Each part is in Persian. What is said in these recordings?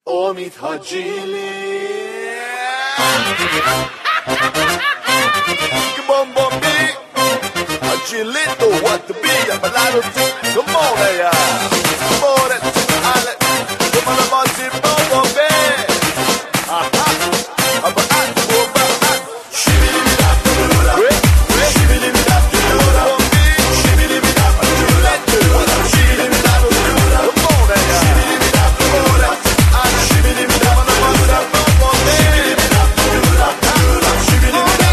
امید حاجیلی Come on, baby. Agilito, what to be? I'm a lot of things. Come on, yeah. Come on, Ale. Come on, boss, come on, baby. Aha. I'm a lot to go back. Shibili me up to the road. Shibili me up to the road. Shibili me up to the road. Shibili me up to the road. Come on, yeah. Shibili me up to the road. Shibili me up to the road. Come on, baby. Shibili me up to the road.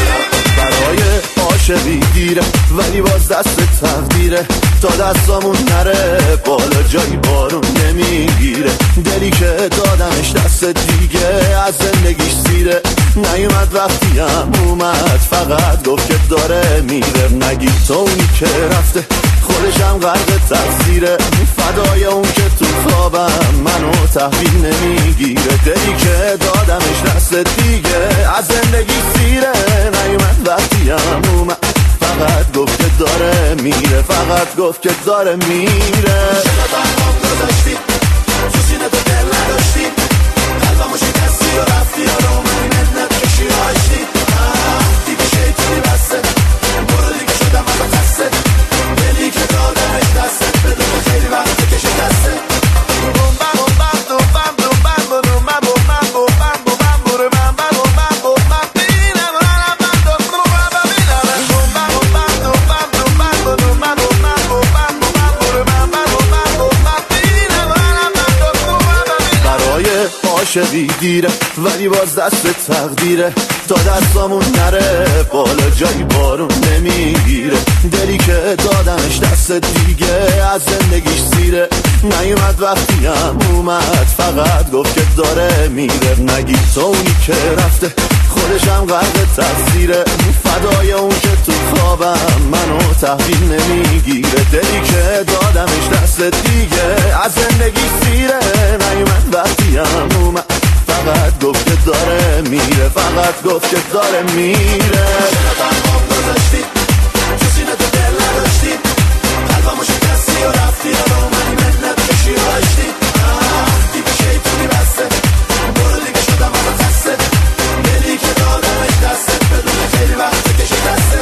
عاشقی دیره ولی باز دست تقدیره تا دستامون نره بالا جایی بارون نمیگیره دلی که دادمش دست دیگه از زندگیش سیره نیومد وقتی هم اومد فقط گفت که داره میره نگی تو اونی که رفته خودشم غرق تقصیره فدای اون که تو خوابم منو تحویل نمیگیره دلی که دادمش دست دیگه از زندگی سیره نیومد وقتی هم اومد فقط گفت که داره میره فقط گفت که داره میره چرا برام گذاشتی تو سینه تو دل نداشتی قلبمو شکستی و رفتی رو من منت کشی و عشتی دیگه شیطونی بسته برو دیگه شدم از دسته دلی که دادمش دسته بدون خیلی وقت کشه دسته عاشقی دیره ولی باز دست تقدیره تا دستامون نره بالا جایی بارون نمیگیره دلی که دادمش دست دیگه از زندگیش سیره نیومد وقتی هم اومد فقط گفت که داره میره نگی تو اونی که رفته خودشم غرق تقصیره فدای اون که تو خوابم منو تحویل نمیگیره دلی که دادمش دست دیگه از زندگی سیره نیومد وقتی هم اومد فقط گفت که داره میره فقط گفت که داره میره چرا برام گذاشتی تو سینه تو دل نداشتی قلبمو شکستی و رفتی رو من منت کشی و عشتی دیگه شیطونی بسته برو دیگه شدم از دسته دلی که دادمش دسته بدون خیلی وقت کشی دسته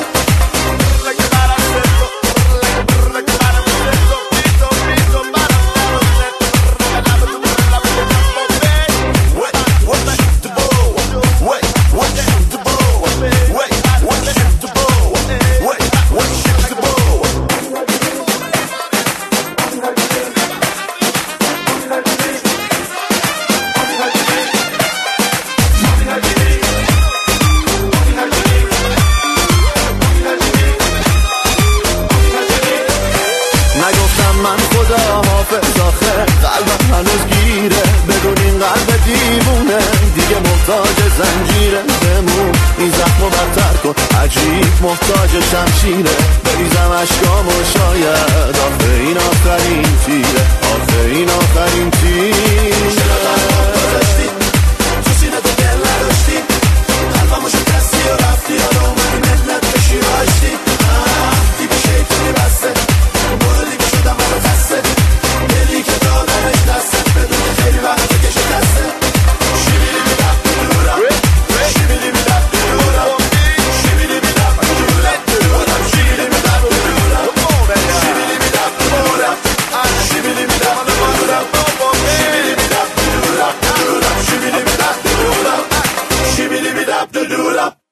من خدا حافظ آخه قلبم هنوز گیره بدون این قلب دیوونه دیگه محتاج زنجیره بمون این زخمو بدتر کن عجیب محتاج شمشیره بریزم اشکامو شاید آخه این آخرین تیره آخه این آخرین تیره چرا برام گذاشتی تو سینه تو دل نداشتی قلبمو شکستی و رفتی رو من منت کشی و عشتی دیگه شیطونی بسته برو دیگه شدم از دسته دلی که دادمش دسته بدون خیلی وقت کشه دسته شیبیلی میدم دورم شیبیلی میدم دورم شیبیلی میدم دورم شیبیلی میدم دورم شیبیلی میدم دورم شیبیلی میدم دورم شیبیلی میدم دورم شیبیلی میدم دورم شیبیلی میدم دورم